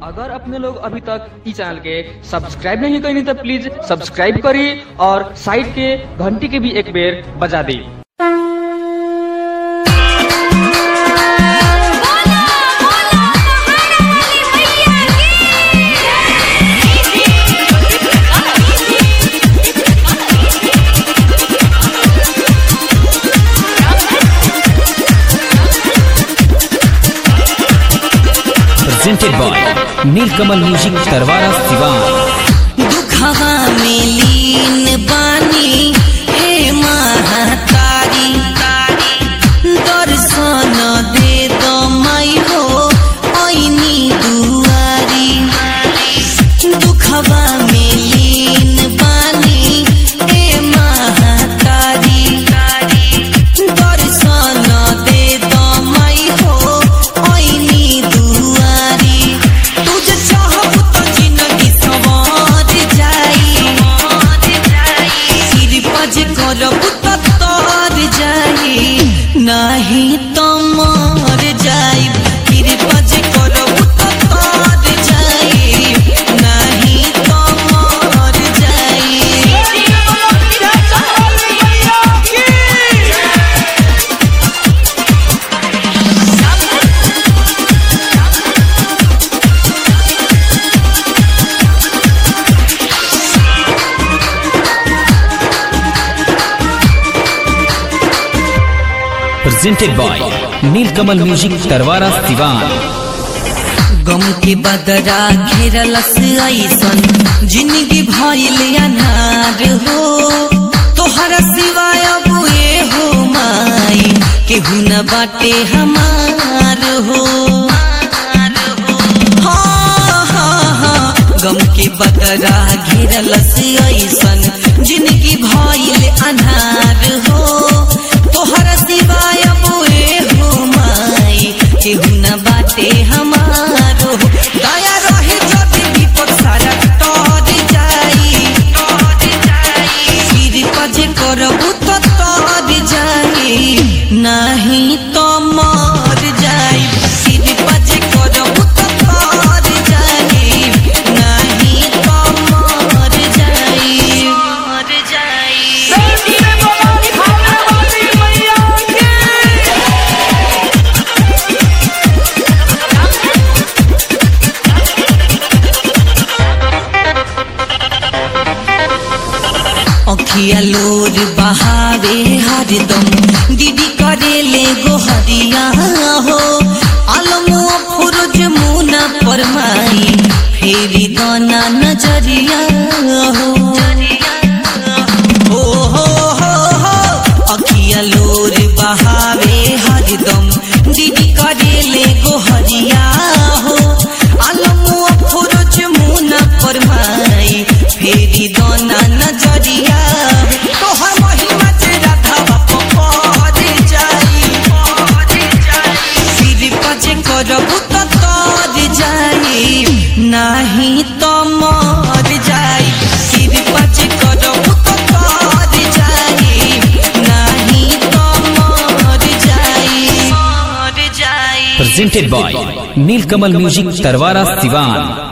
अगर अपने लोग अभी तक इस चैनल के सब्सक्राइब नहीं करें तो प्लीज सब्सक्राइब करिए और साइड के घंटी के भी एक बेर बजा दी। presented by Neelkamal music Tarwara Siwan. दुखवा में लीन बानी हे महातारी, दर्शन दे दो माई हो आईनी दुआरी। दुखवा में लीन बानी हे महातारी, दर्शन दे दो माई हो आईनी दुआरी। तुझे चाहब तो जिंदगी संवार जाई, सिर पज करब तो तर जाई, नहीं तो मर जाई। सिर पज करब तो तर जाई, नहीं तो मर जाई। presented by Neelkamal music Tarwara Siwan. गम के बदरा घेरलस ऐसन जिंदगी भइल अनार हो, तोहरा सिवाय अब ए हो माई केहू न बाटे हमार हो। हाँ हाँ हाँ, गम के बदरा घेरलस ऐसन जिंदगी भइल अनार हो, तोहरा सिवाय अब ए हो माई केहू न बाटे हमारो। दया रहे जब विपद सारा तर जाई, सिर पज करबू तो तर जाई, नहीं तो मर जाई। सिर पज करबू तो तर जाई, नहीं तो मर जाई, मर जाई। अखिया लोर बहावे हरदम दीदी करेले गोहरिया हो, आलम फुरुज मुना परमाई फेरी दाना नजरिया हो। हो अखिया लोर बहावे हरदम दीदी करेले गोहरिया हो, आलम फुरुज मुना परमाई फेरी दाना नजरिया। तोहर महिमा तेरा धावा पड़ जाई, सिर पज करबू तो तर जाई, नहीं तो मर जाई। सिर पज करबू तो तर जाई, नहीं तो मर जाई, मर जाई। presented by Neelkamal music Tarwara Siwan.